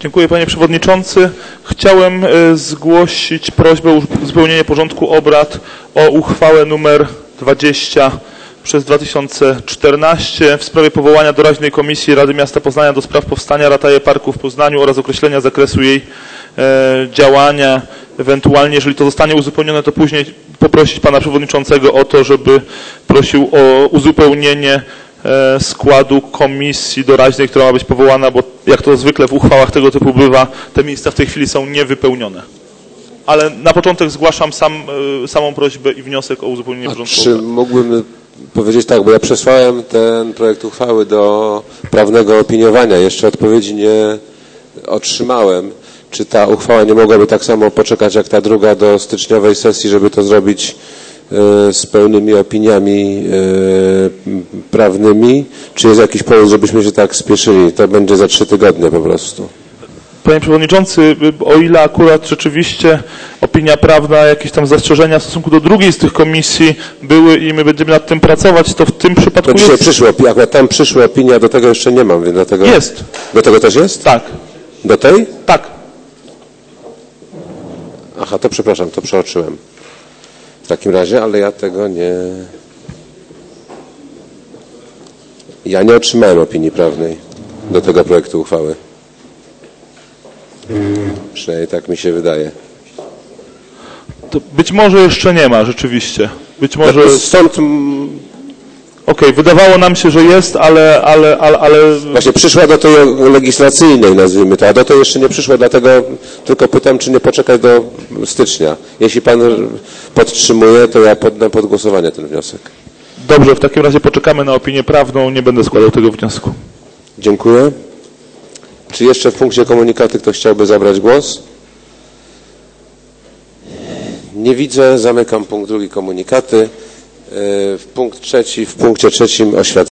Dziękuję, panie przewodniczący. Chciałem zgłosić prośbę o uzupełnienie porządku obrad o uchwałę nr 20/2014 w sprawie powołania doraźnej Komisji Rady Miasta Poznania do spraw powstania Rataje Parku w Poznaniu oraz określenia zakresu jej działania. Ewentualnie, jeżeli to zostanie uzupełnione, to później poprosić pana przewodniczącego o to, żeby prosił o uzupełnienie składu komisji doraźnej, która ma być powołana, bo jak to zwykle w uchwałach tego typu bywa, te miejsca w tej chwili są niewypełnione. Ale na początek zgłaszam samą prośbę i wniosek o uzupełnienie porządku. Czy mógłbym powiedzieć tak, bo ja przesłałem ten projekt uchwały do prawnego opiniowania, jeszcze odpowiedzi nie otrzymałem. Czy ta uchwała nie mogłaby tak samo poczekać jak ta druga do styczniowej sesji, żeby to zrobić z pełnymi opiniami prawnymi? Czy jest jakiś powód, żebyśmy się tak spieszyli? To będzie za 3 tygodnie po prostu. Panie przewodniczący, o ile akurat rzeczywiście opinia prawna, jakieś tam zastrzeżenia w stosunku do drugiej z tych komisji były i my będziemy nad tym pracować, to w tym przypadku to dzisiaj przyszło, akurat tam przyszła opinia, do tego jeszcze nie mam, więc dlatego... Jest. Do tego też jest? Tak. Do tej? Tak. Aha, to przepraszam, to przeoczyłem. W takim razie, ale ja tego nie... Ja nie otrzymałem opinii prawnej do tego projektu uchwały. Przynajmniej tak mi się wydaje. To być może jeszcze nie ma, rzeczywiście. Być może... Stąd... Okej, wydawało nam się, że jest, ale... Właśnie przyszła do tej legislacyjnej, nazwijmy to, a do tej jeszcze nie przyszła, dlatego tylko pytam, czy nie poczekać do stycznia. Jeśli pan podtrzymuje, to ja poddam pod głosowanie ten wniosek. Dobrze, w takim razie poczekamy na opinię prawną, nie będę składał tego wniosku. Dziękuję. Czy jeszcze w punkcie komunikaty ktoś chciałby zabrać głos? Nie widzę, zamykam punkt 2 komunikaty. W punkcie trzecim oświadczenie.